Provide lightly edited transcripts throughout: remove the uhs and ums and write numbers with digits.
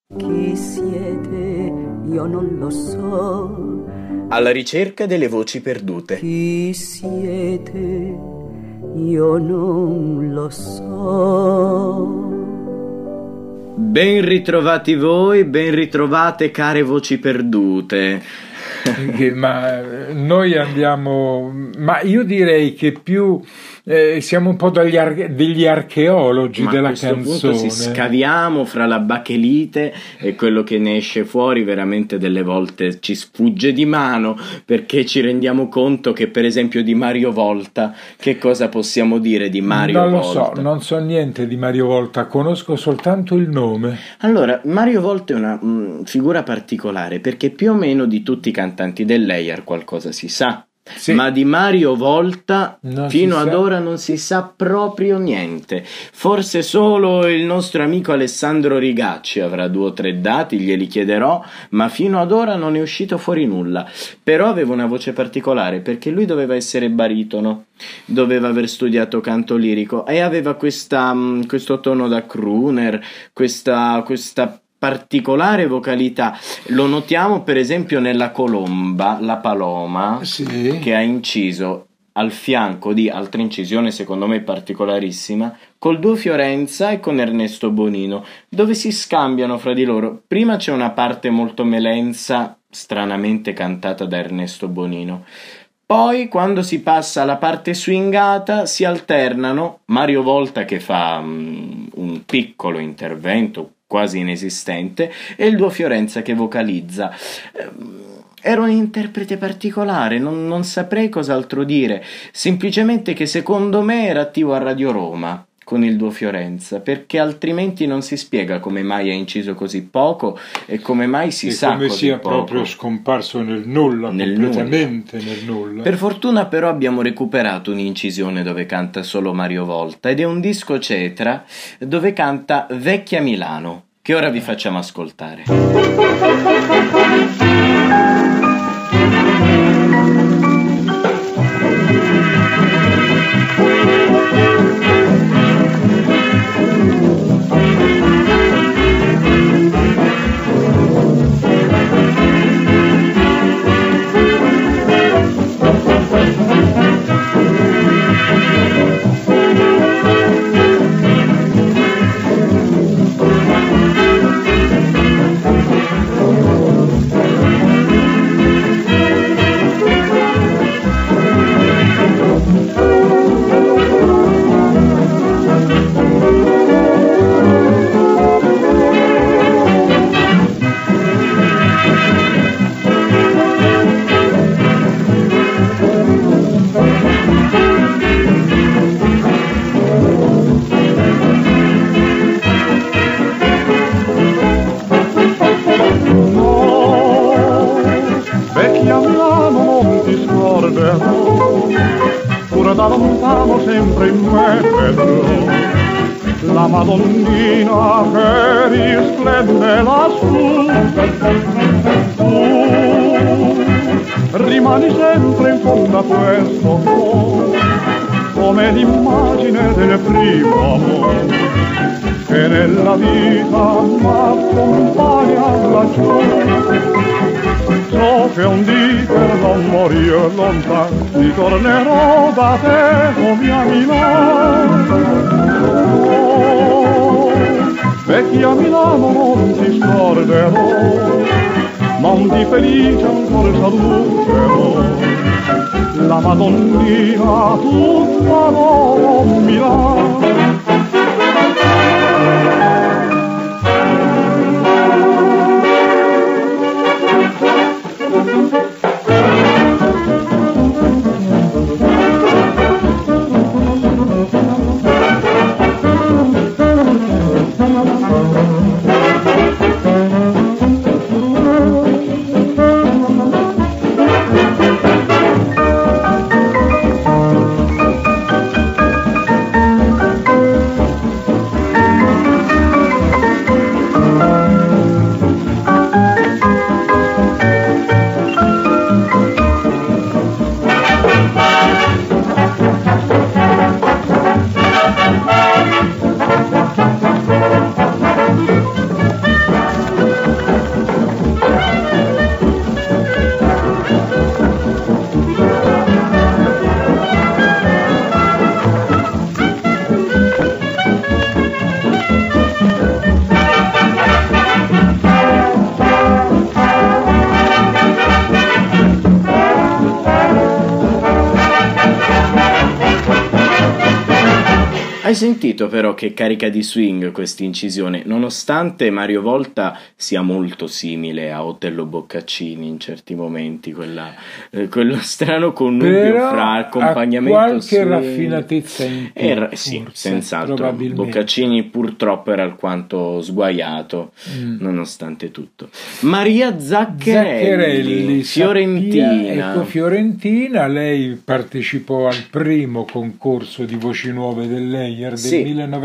Chi siete? Io non lo so. Alla ricerca delle voci perdute. Chi siete? Io non lo so. Ben ritrovati voi, ben ritrovate care voci perdute. Ma noi andiamo, ma io direi che più siamo un po' degli archeologi della canzone. A questo punto si scaviamo fra la bachelite e quello che ne esce fuori veramente delle volte ci sfugge di mano, perché ci rendiamo conto che per esempio di Mario Volta, che cosa possiamo dire di Mario Volta? Non lo so, non so niente di Mario Volta, conosco soltanto il nome. Allora, Mario Volta è una figura particolare, perché più o meno di tutti i cantanti dell'Eyar qualcosa si sa. Sì. Ma di Mario Volta fino ad ora non si sa proprio niente. Forse solo il nostro amico Alessandro Rigacci avrà 2 o 3 dati, glieli chiederò, ma fino ad ora non è uscito fuori nulla. Però aveva una voce particolare, perché lui doveva essere baritono, doveva aver studiato canto lirico e aveva questo tono da crooner, questa particolare vocalità. Lo notiamo per esempio nella colomba, la Paloma, sì, che ha inciso al fianco di altra incisione secondo me particolarissima col duo Fiorenza e con Ernesto Bonino, dove si scambiano fra di loro. Prima c'è una parte molto melenza stranamente cantata da Ernesto Bonino, poi quando si passa alla parte swingata si alternano Mario Volta che fa un piccolo intervento quasi inesistente e il duo Fiorenza che vocalizza. Era un interprete particolare, non saprei cos'altro dire, semplicemente che secondo me era attivo a Radio Roma con il duo Fiorenza, perché altrimenti non si spiega come mai ha inciso così poco e come mai si sa come così sia poco. Proprio scomparso nel nulla, completamente nel nulla. Per fortuna però abbiamo recuperato un'incisione dove canta solo Mario Volta ed è un disco Cetra dove canta Vecchia Milano, che ora vi facciamo ascoltare. Da lontano sempre in me vedrò la Madonnina che risplende lassù. Tu rimani sempre in fondo a questo cuore come l'immagine del primo amore che nella vita m'accompagna laggiù. So che un dì per non morire lontano ritornerò da te come a Milano. Oh, vecchia Milano non ti scorderò, ma un dì felice ancora saluterò. La Madonnina tutta non Milano. Hai sentito però che carica di swing questa incisione, nonostante Mario Volta sia molto simile a Otello Boccaccini in certi momenti, quello strano connubio però fra accompagnamento qualche swing. Raffinatezza in più, Sì, forse, senz'altro. Boccaccini purtroppo era alquanto sguaiato, nonostante tutto. Maria Zaccherelli, fiorentina. Ecco, fiorentina, lei partecipò al primo concorso di voci nuove del Leyer del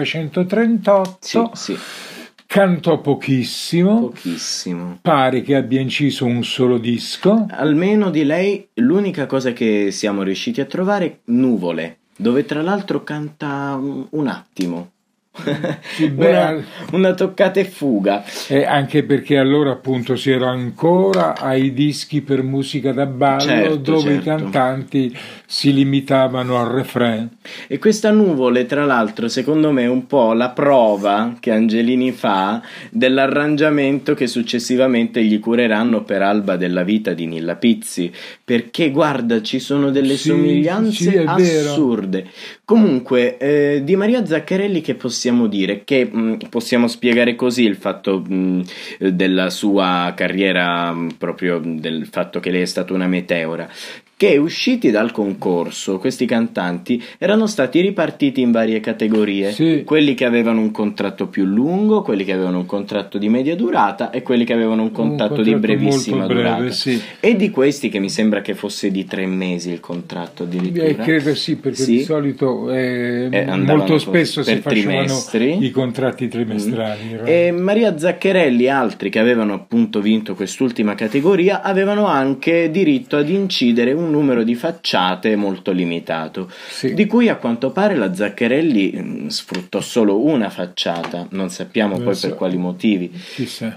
1938. Sì. Cantò pochissimo, pare che abbia inciso un solo disco. Almeno di lei l'unica cosa che siamo riusciti a trovare è Nuvole, dove tra l'altro canta un attimo. Sì, una toccata e fuga, anche perché allora appunto si era ancora ai dischi per musica da ballo, dove i cantanti si limitavano al refrain. E questa Nuvole, tra l'altro, secondo me è un po' la prova che Angelini fa dell'arrangiamento che successivamente gli cureranno per Alba della vita di Nilla Pizzi, perché guarda, ci sono delle somiglianze assurde. Comunque di Maria Zaccherelli che possiamo dire? Che possiamo spiegare così il fatto della sua carriera, proprio del fatto che lei è stata una meteora, che usciti dal concorso questi cantanti erano stati ripartiti in varie categorie, quelli che avevano un contratto più lungo, quelli che avevano un contratto di media durata e quelli che avevano un contratto di brevissima durata, e di questi, che mi sembra che fosse di 3 mesi il contratto addirittura, credo perché di solito molto spesso si facevano trimestri. I contratti trimestrali. E Maria Zaccherelli e altri che avevano appunto vinto quest'ultima categoria avevano anche diritto ad incidere un numero di facciate molto limitato, di cui a quanto pare la Zaccherelli sfruttò solo una facciata, non sappiamo poi per quali motivi. Chissà.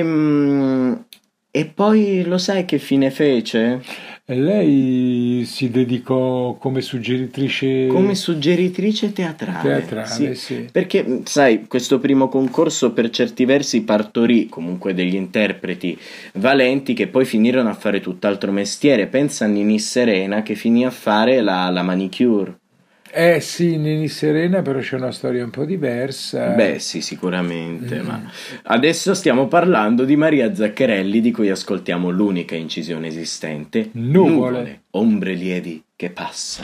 E poi lo sai che fine fece? Lei si dedicò come suggeritrice teatrale, sì. Perché sai, questo primo concorso per certi versi partorì comunque degli interpreti valenti che poi finirono a fare tutt'altro mestiere. Pensa a Nini Serena che finì a fare la manicure. Sì, Nini Serena, però c'è una storia un po' diversa. Beh sì, sicuramente, ma adesso stiamo parlando di Maria Zaccherelli, di cui ascoltiamo l'unica incisione esistente, Nuvole, ombre lievi che passano.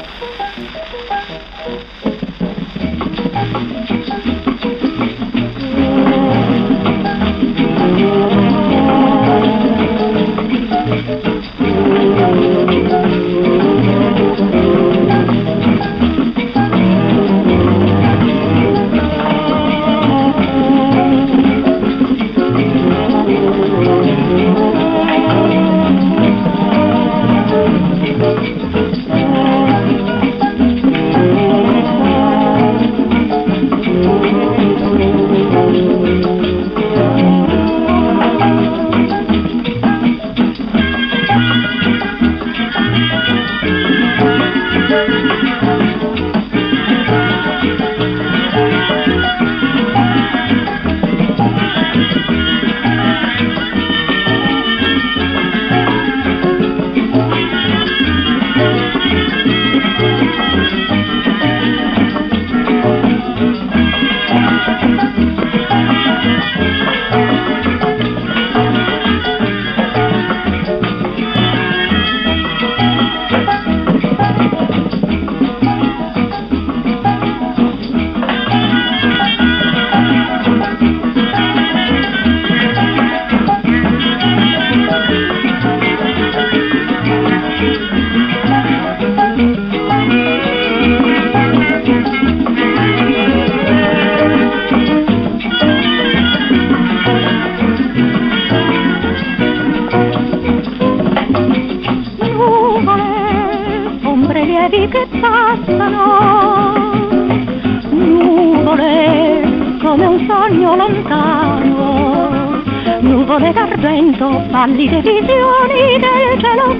Pallide visioni del cielo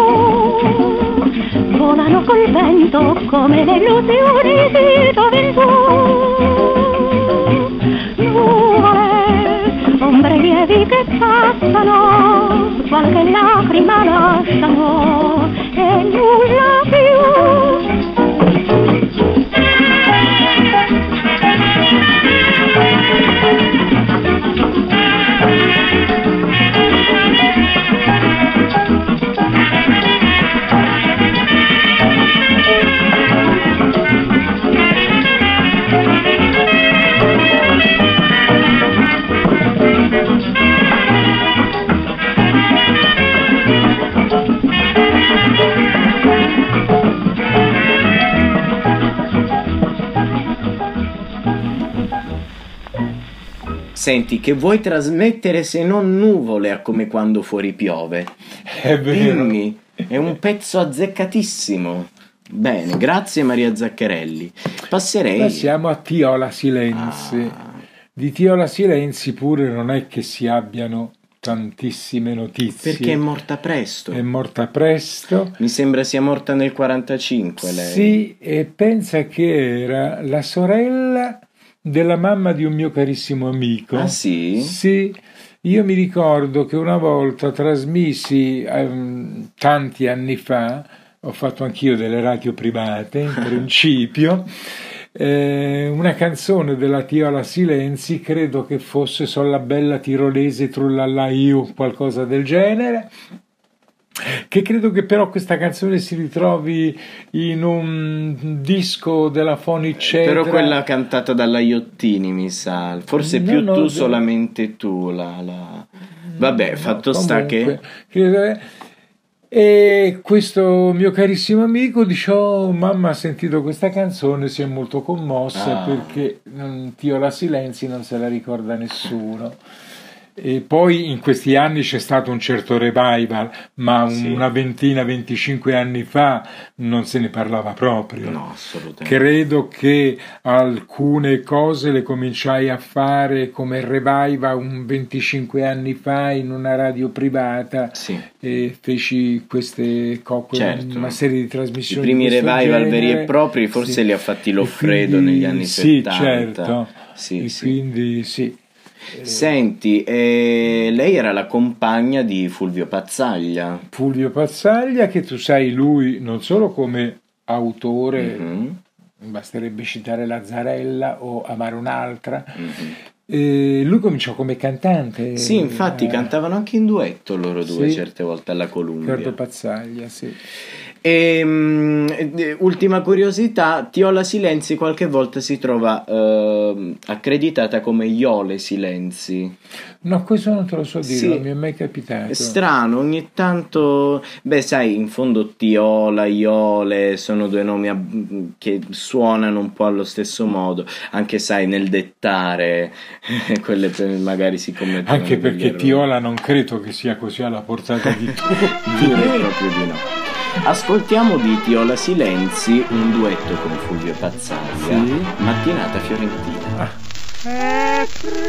blu volano col vento come le illusioni di gioventù. Nuvole, ombre lievi che passano, qualche lacrima lasciano e nulla più. Senti, che vuoi trasmettere se non nuvole a come quando fuori piove? È vero. Dimmi, è un pezzo azzeccatissimo. Bene, grazie Maria Zaccarelli. Passiamo a Tiola Silenzi. Di Tiola Silenzi pure non è che si abbiano tantissime notizie. Perché è morta presto. È morta presto. Mi sembra sia morta nel 45 lei. Sì, e pensa che era la sorella della mamma di un mio carissimo amico. Ah sì? Sì. Io mi ricordo che una volta trasmisi tanti anni fa, ho fatto anch'io delle radio private in principio, una canzone della Tiola Silenzi, credo che fosse Sola bella tirolese trullalla io, qualcosa del genere, che credo che però questa canzone si ritrovi in un disco della Fonicedra. Però quella cantata dalla Iottini, mi sa, forse più no, tu, solamente tu vabbè, fatto sta che e questo mio carissimo amico dice: oh, mamma ha sentito questa canzone, si è molto commossa perché Tiola Silenzi non se la ricorda nessuno. E poi in questi anni c'è stato un certo revival, ma una 25 anni fa non se ne parlava proprio. No, assolutamente. Credo che alcune cose le cominciai a fare come revival 25 anni fa in una radio privata, e feci queste una serie di trasmissioni. I primi revival genere, veri e propri forse li ha fatti Loffredo negli anni 70. Certo. Quindi sì. Senti, lei era la compagna di Fulvio Pazzaglia. Fulvio Pazzaglia, che tu sai, lui non solo come autore, basterebbe citare Lazzarella o Amare un'altra, lui cominciò come cantante. Sì, infatti cantavano anche in duetto loro due certe volte alla Columbia. Ricordo Pazzaglia, sì. Ultima curiosità, Tiola Silenzi qualche volta si trova accreditata come Iole Silenzi. No, questo non te lo so dire, non mi è mai capitato. È strano, ogni tanto, sai, in fondo Tiola, Iole sono due nomi che suonano un po' allo stesso modo, anche sai nel dettare quelle magari si commettono. Anche perché Tiola non credo che sia così alla portata di tutti. Direi proprio di no. Ascoltiamo di Tiola Silenzi un duetto con Fulvio Pazzaglia, Mattinata fiorentina. È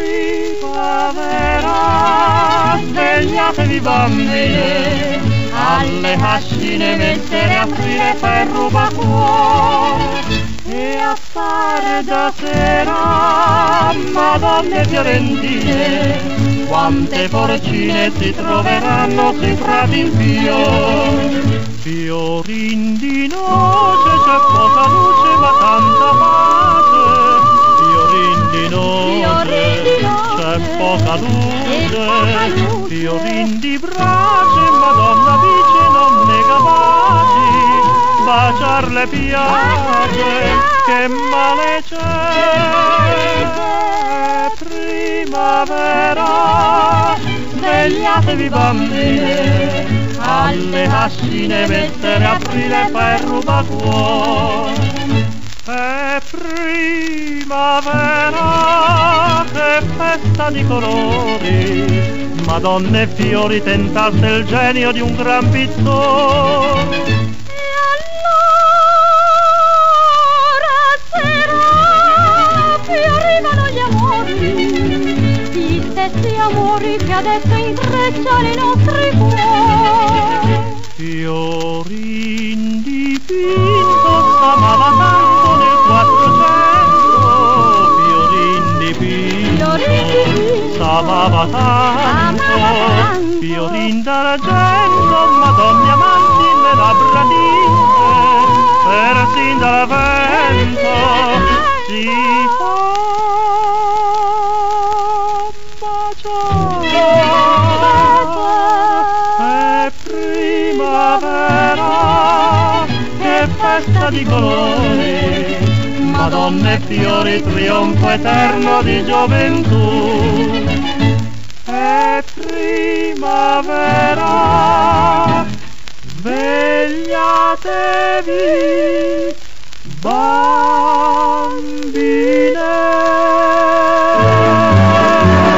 primavera, svegliatevi bambine, alle cascine mettere aprile per rubacuore, e a tarda sera, madonne fiorentine, quante porcine si troveranno sui prati in fiore. Fiorin di noce, c'è poca luce ma tanta pace. Fiorin di noce, c'è poca luce. Fiorin di brace, Madonna dice non ne capaci. Baciarle piace, che male c'è. Primavera, svegliatevi bambine, alle cascine mettere aprile per rubacuore. È primavera, che festa di colori, madonne e fiori tentasse il genio di un gran pittore. E allora sera fiorivano gli amori, gli stessi amori che adesso intrecciano i nostri cuori. Fiorin dipinto s'amava tanto nel 400, Fiorin dipinto s'amava tanto, Fiorin d'argento, madonne amanti le labbra tinte, persin dal vento si fa baciare. È primavera, che festa di colori, madonne e fiori, trionfo eterno di gioventù. È primavera, svegliatevi bambine.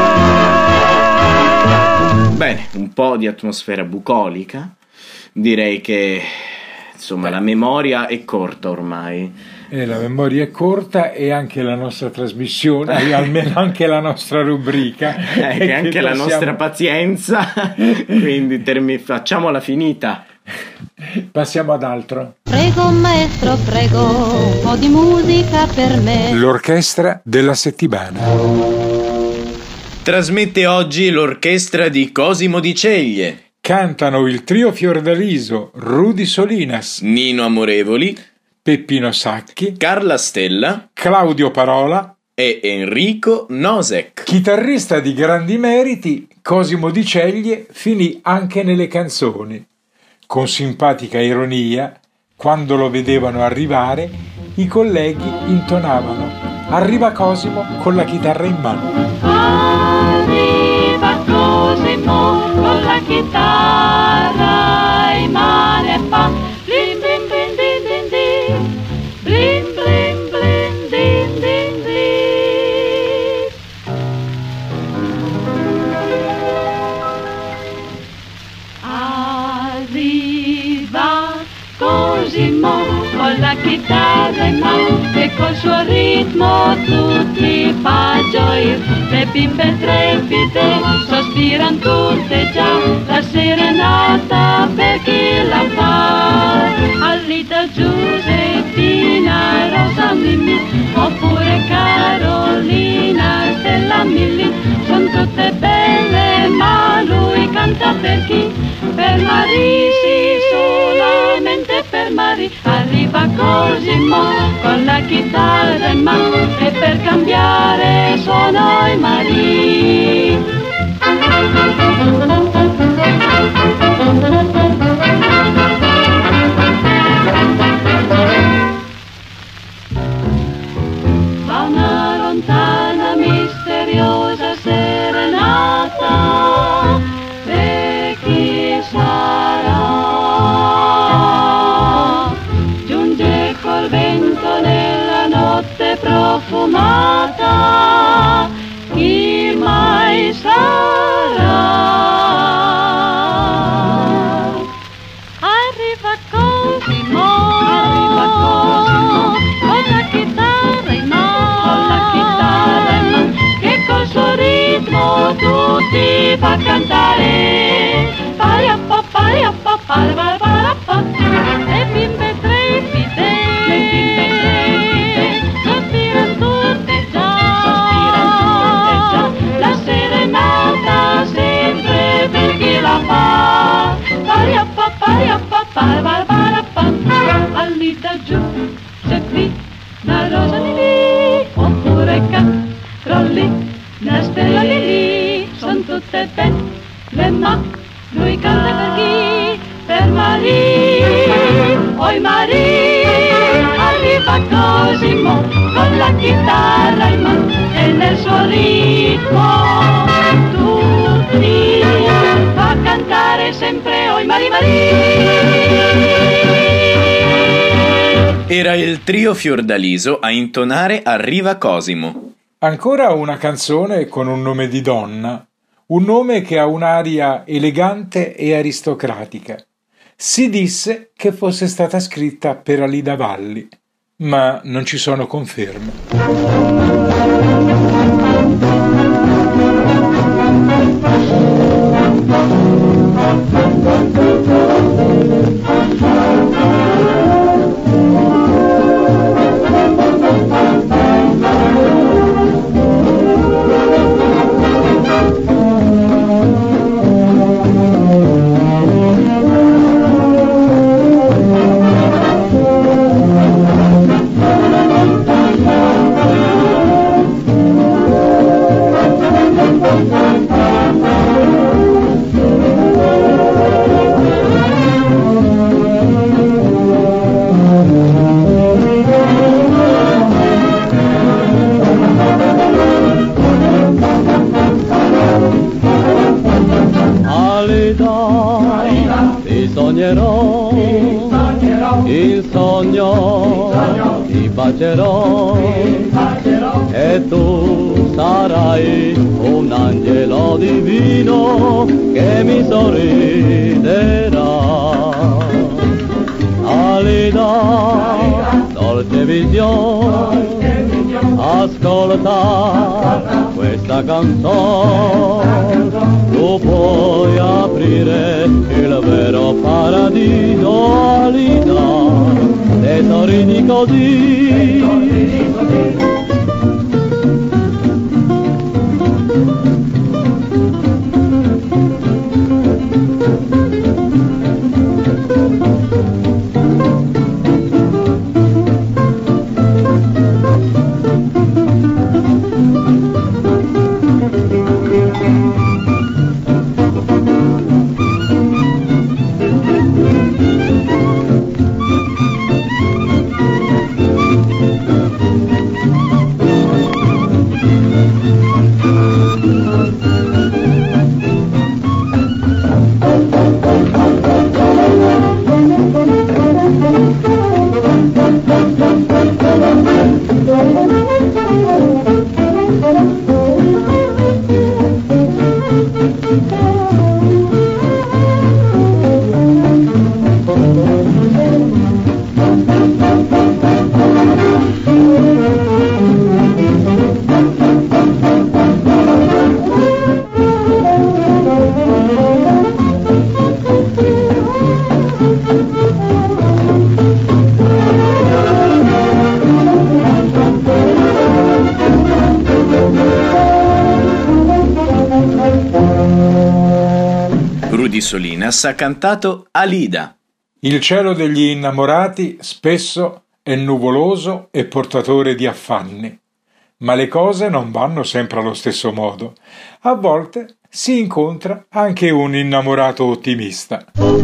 un po' di atmosfera bucolica. Direi che insomma la memoria è corta ormai. La memoria è corta e anche la nostra trasmissione, almeno anche la nostra rubrica. E anche la nostra pazienza. Quindi facciamola finita. Passiamo ad altro. Prego maestro, prego, un po' di musica per me. L'orchestra della settimana. Trasmette oggi l'orchestra di Cosimo Di Ceglie. Cantano il trio Fiordaliso, Rudy Solinas, Nino Amorevoli, Peppino Sacchi, Carla Stella, Claudio Parola e Enrico Nosek. Chitarrista di grandi meriti, Cosimo Di Ceglie finì anche nelle canzoni. Con simpatica ironia, quando lo vedevano arrivare, i colleghi intonavano "Arriva Cosimo con la chitarra in mano". Arriva Cosimo con la chitarra in mano e fa blim blim blim din din din, blim blim blim din din din. Arriva Cosimo con la chitarra in mano e col suo ritmo tutti fa gioire. Le bimbe trepide sospiran tutte già la serenata per chi la fa. Alida Giuseppina, Rosa Mimmi oppure Carolina, Stella Milli, son tutte belle ma lui canta per chi? Per Marie, sì, solamente per Marie. Arriva Cosimo con la chitarra in mano e per cambiare suono i Marie. Va una lontana misteriosa serenata e chi sarà? Giunge col vento nella notte profumata, chi mai sarà? Arriva Cosimo con la chitarra in mano, che col suo ritmo tutti fa cantare. Pariappa, pariappa, pariappa, le bimbe trepide sospiran tutte già, la serenata sempre per chi la fa. Pariappa, pariappa, pariappa, all'ita giù, se qui una rosa lì, oppure Carolina, una stella lì, son tutte belle ma lui canta per chi? Per Marie, oi Marie. Arriva Cosimo con la chitarra in mano e nel suo ritmo tutti fa cantare sempre oi Marie, Marie. Era il trio Fiordaliso a intonare Arriva Cosimo. Ancora una canzone con un nome di donna, un nome che ha un'aria elegante e aristocratica. Si disse che fosse stata scritta per Alida Valli, ma non ci sono conferme. il sogno ti bacerò e tu sarai un angelo divino che mi sorriderà. Alida, dolce visione, ascolta questa canzone, tu puoi aprire il vero paradiso. Alida, se sorridi così. Solinas ha cantato Alida. Il cielo degli innamorati spesso è nuvoloso e portatore di affanni, ma le cose non vanno sempre allo stesso modo. A volte si incontra anche un innamorato ottimista.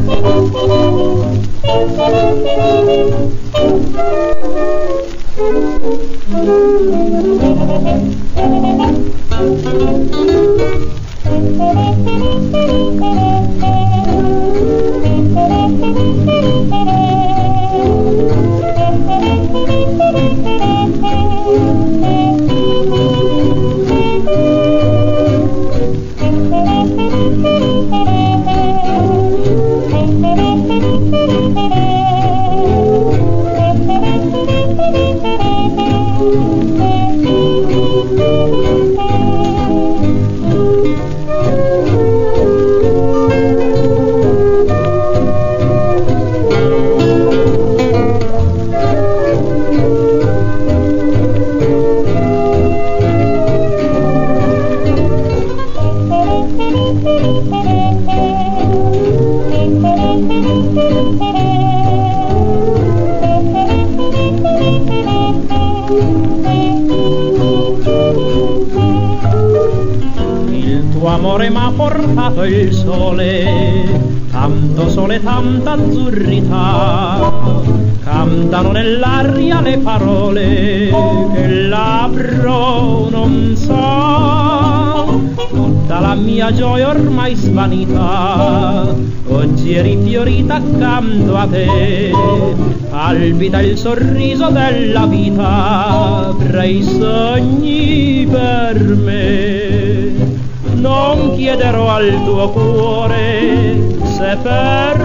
Amore m'ha portato il sole, tanto sole, tanta azzurrità, cantano nell'aria le parole che il labbro non sa. Tutta la mia gioia ormai svanita, oggi è rifiorita accanto a te, palpita il sorriso della vita, tra i sogni per me. Non chiederò al tuo cuore se per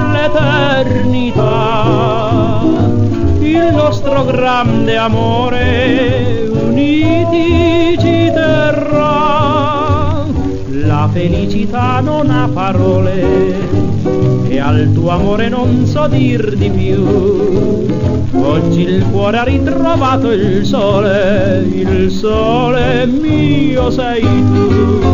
l'eternità il nostro grande amore uniti ci terrà. La felicità non ha parole e al tuo amore non so dir di più. Oggi il cuore ha ritrovato il sole mio sei tu.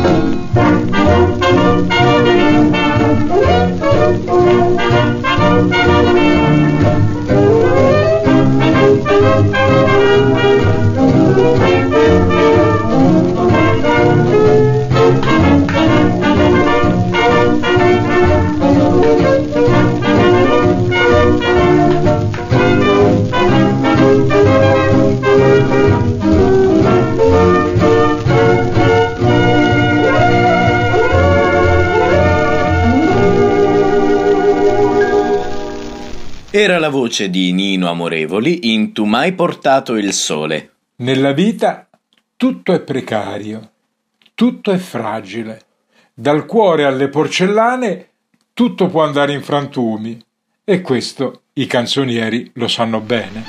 Era la voce di Nino Amorevoli in Tu m'hai portato il sole. Nella vita tutto è precario, tutto è fragile. Dal cuore alle porcellane tutto può andare in frantumi, e questo i canzonieri lo sanno bene.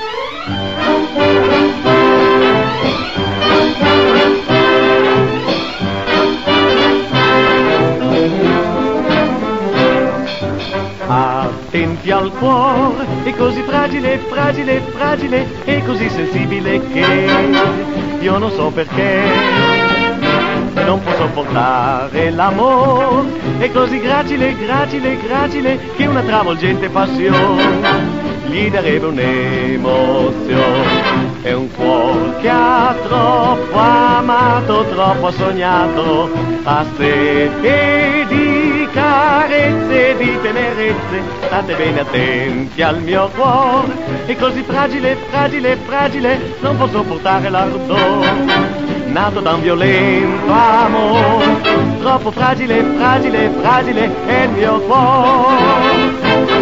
Attenti al cuore, è così fragile, fragile, fragile, e così sensibile che io non so perché non può sopportare l'amore, è così gracile, gracile, gracile, che una travolgente passione gli darebbe un'emozione. È un cuore che ha troppo amato, troppo sognato, ha sete di carezze, di tenerezze. State bene attenti al mio cuore, è così fragile, fragile, fragile, non può sopportare l'ardore nato da un violento amore. Troppo fragile, fragile, fragile è il mio cuore.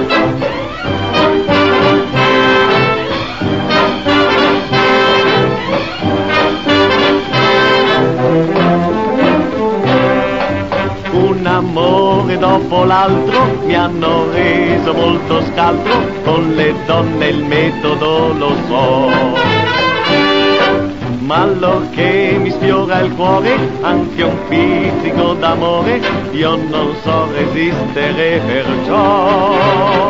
Un amore dopo l'altro mi hanno reso molto scaltro, con le donne il metodo lo so. Ma allorché mi sfiora il cuore, anche un pizzico d'amore, io non so resistere perciò.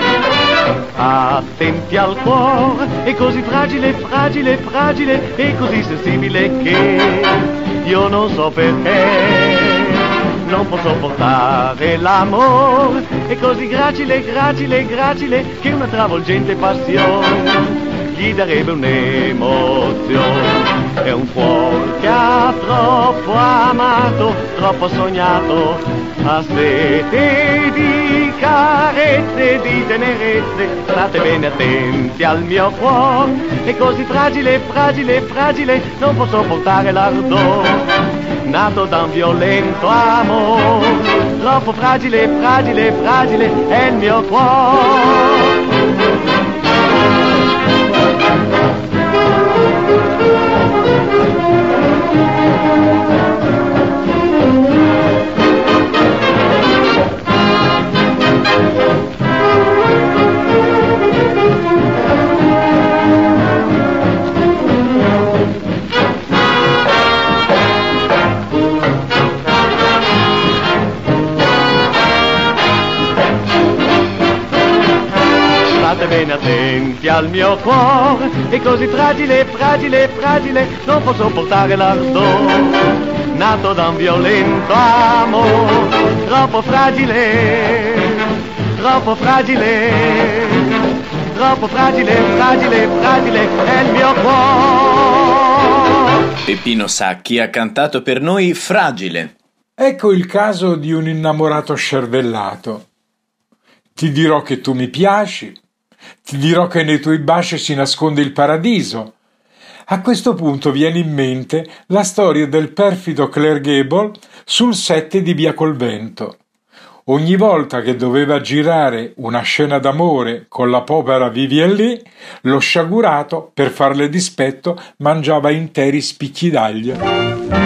Attenti al cuore, è così fragile, fragile, fragile, è così sensibile che io non so perché non può sopportare l'amore, è così gracile, gracile, gracile, che una travolgente passione gli darebbe un'emozione. È un cuore che ha troppo amato, troppo sognato, ha sete di carezze, di tenerezze. State bene attenti al mio cuore, è così fragile, fragile, fragile, non può sopportare l'ardore nato da un violento amore. Troppo fragile, fragile, fragile è il mio cuore. State bene attenti al mio cuore, è così fragile, fragile, fragile, non può sopportare l'ardore nato da un violento amore. Troppo fragile, troppo fragile, troppo fragile, fragile, fragile è il mio cuore. Peppino Sacchi ha cantato per noi Fragile. Ecco il caso di un innamorato scervellato. Ti dirò che tu mi piaci, ti dirò che nei tuoi baci si nasconde il paradiso. A questo punto viene in mente la storia del perfido Clark Gable sul set di Via col Vento. Ogni volta che doveva girare una scena d'amore con la povera Vivien Leigh, lo sciagurato, per farle dispetto, mangiava interi spicchi d'aglio.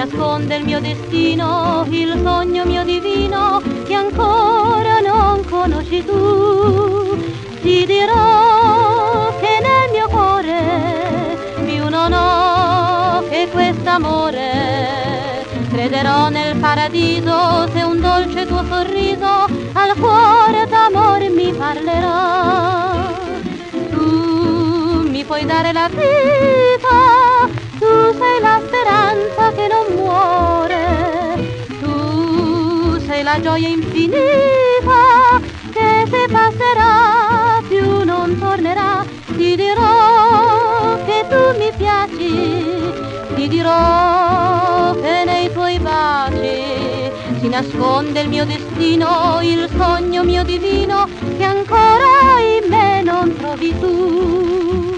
nasconde il mio destino, il sogno mio divino che ancora non conosci tu. Ti dirò che nel mio cuore più non ho che quest'amore. Crederò nel paradiso se un dolce tuo sorriso al cuore d'amore mi parlerà. Tu mi puoi dare la vita, tu sei la speranza che non muore, tu sei la gioia infinita che se passerà più non tornerà. Ti dirò che tu mi piaci, ti dirò che nei tuoi baci si nasconde il mio destino, il sogno mio divino che ancora in me non trovi tu.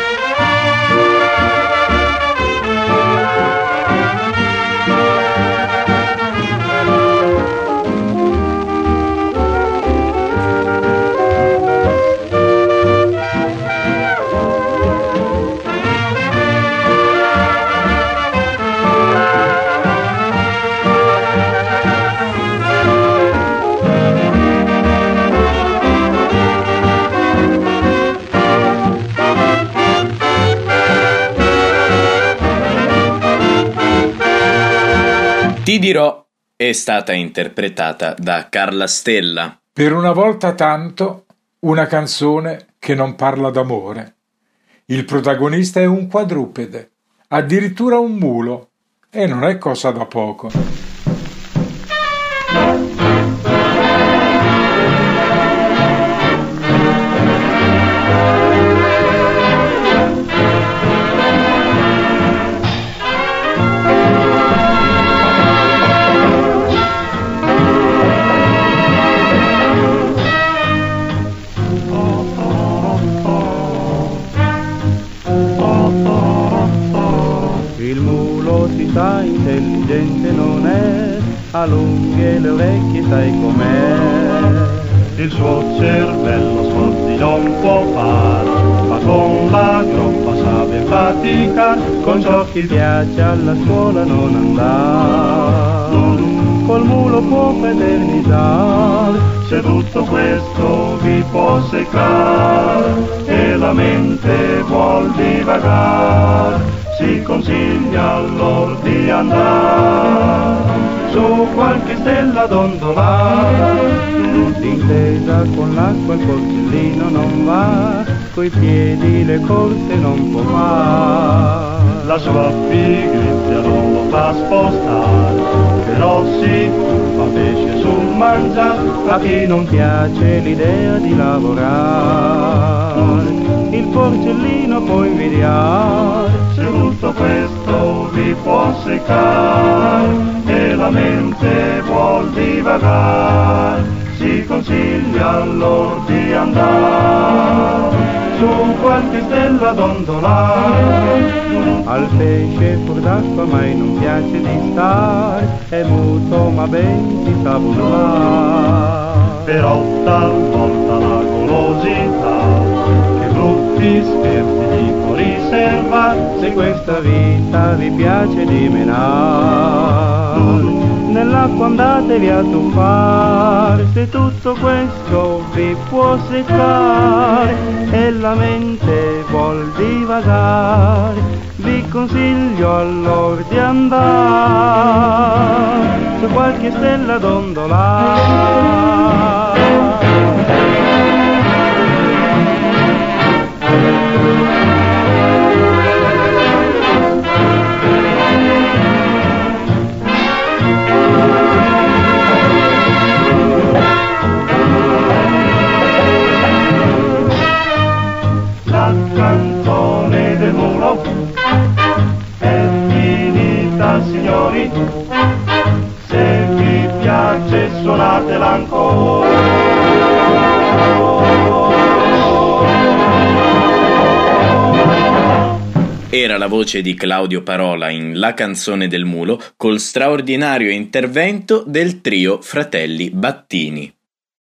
Ti dirò è stata interpretata da Carla Stella. Per una volta tanto, una canzone che non parla d'amore. Il protagonista è un quadrupede, addirittura un mulo, e non è cosa da poco. Intelligente non è, allunghe le orecchie sai com'è. Il suo cervello sforzi non può far, ma con la groppa sa ben faticar. Con ciò che piace alla scuola non andar, col mulo può fraternizzar. Se tutto questo vi può seccar e la mente vuol divagar, si consiglia allora di andare su qualche stella dondolare. D'intesa con l'acqua il porcellino non va, coi piedi le corse non può fare. La sua pigrizia non lo fa spostare, però si fa pesce sul mangiare. A chi non piace l'idea di lavorare, il porcellino può invidiare. Se tutto questo vi può seccare e la mente vuol divagare, si consiglia allora di andare su qualche stella dondolare. Al pesce fuor d'acqua mai non piace di star, è muto ma ben si sa burlare. Però talvolta la golosità che brutti scherzi gli può riservare. Se questa vita vi piace di menar, nell'acqua andatevi a tuffare. Se tutto questo vi può seccare e la mente vuol divagare, vi consiglio allora di andare su qualche stella dondolare. La canzone del mulo è finita, signori, se vi piace suonatela ancora. Era la voce di Claudio Parola in La canzone del mulo, col straordinario intervento del trio Fratelli Battini.